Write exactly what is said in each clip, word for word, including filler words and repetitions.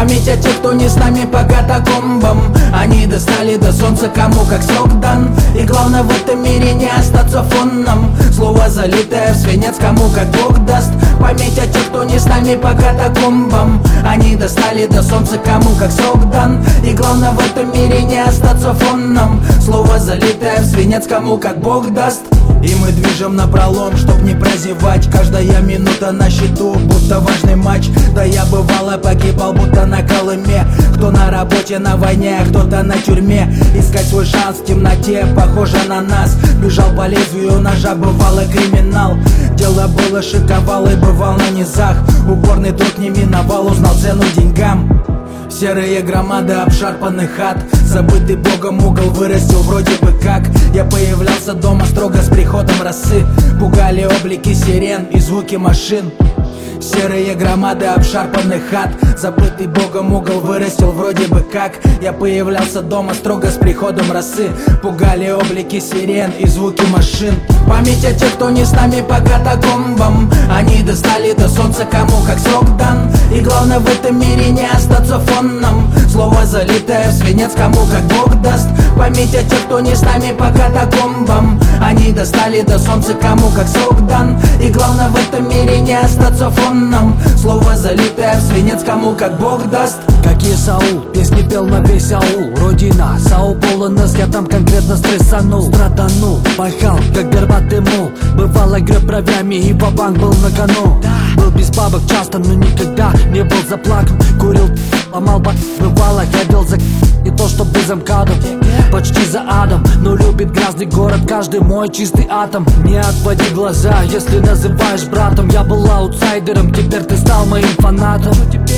Память о тех, кто не с нами по катакомбам. Они достали до солнца, кому как срок дан. И главное в этом мире не остаться фоном. Слово залитое в свинец, кому как Бог даст. Память о тех, кто не с нами по катакомбам. Они достали до солнца, кому как срок дан. И главное в этом мире не остаться фоном. Слово залитое в свинец, кому как Бог даст. И мы движем напролом, чтоб не прозевать. Каждая минута на счету, будто важный матч. Да я бывало погибал, будто на Колыме. Кто на работе, на войне, а кто-то на тюрьме. Искать свой шанс в темноте, похоже на нас. Бежал по лезвию ножа, бывало криминал. Дело было шиковало и бывал на низах. Упорный труд не миновал, узнал цену деньгам. Серые громады обшарпанных хат. Забытый Богом угол вырастил вроде бы как. Я появлялся дома строго с приходом росы. Пугали облики сирен и звуки машин. Серые громады обшарпанных хат. Забытый Богом угол вырастил вроде бы как. Я появлялся дома строго с приходом росы. Пугали облики сирен и звуки машин. Память о тех, кто не с нами по катакомбам. Они достали до солнца, кому как срок дан. И главное в этом мире не остаться фоном. Слово залитое в свинец, кому как Бог даст. Память о тех, кто не с нами по катакомбам. Они достали до солнца, кому как срок дан. И главное в этом мире не остаться фоном. Слово залитое в свинец, кому как Бог даст. Как Исаул, песни пел на весь аул. Родина, Сау Поло нас, я там конкретно стрессанул. Страданул, пахал, как горбатый мул. Бывало греб бровями и ва-банк был на кону. Был без бабок часто, но никогда не был заплакан. Курил, ломал бак, бывало, ходил за не то чтобы за МКАДом, почти за адом. Но любит грязный город, каждый мой чистый атом. Не отводи глаза, если называешь братом. Я был аутсайдером, теперь ты стал моим фанатом.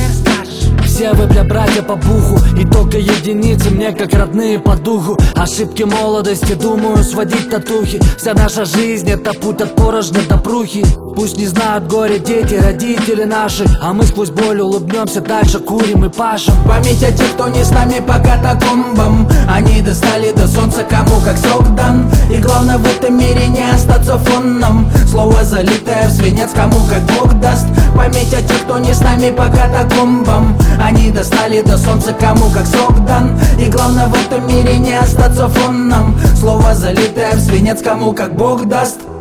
Все вы, бля, братья по буху. И только единицы мне как родные по духу. Ошибки молодости, думаю, сводить татухи. Вся наша жизнь это путь от порожня до прухи. Пусть не знают горе дети, родители наши. А мы сквозь боль улыбнемся, дальше курим и пашем. Память о тех, кто не с нами по катакомбам. Они достали до солнца, кому как срок дан. И главное в этом мире не остаться фоном. Слово залитое в свинец, кому как Бог даст. Память о тех, кто не с нами по катакомбам. Они достали до солнца, кому как срок дан. И главное в этом мире не остаться фоном. Слово залитое в свинец, кому как Бог даст.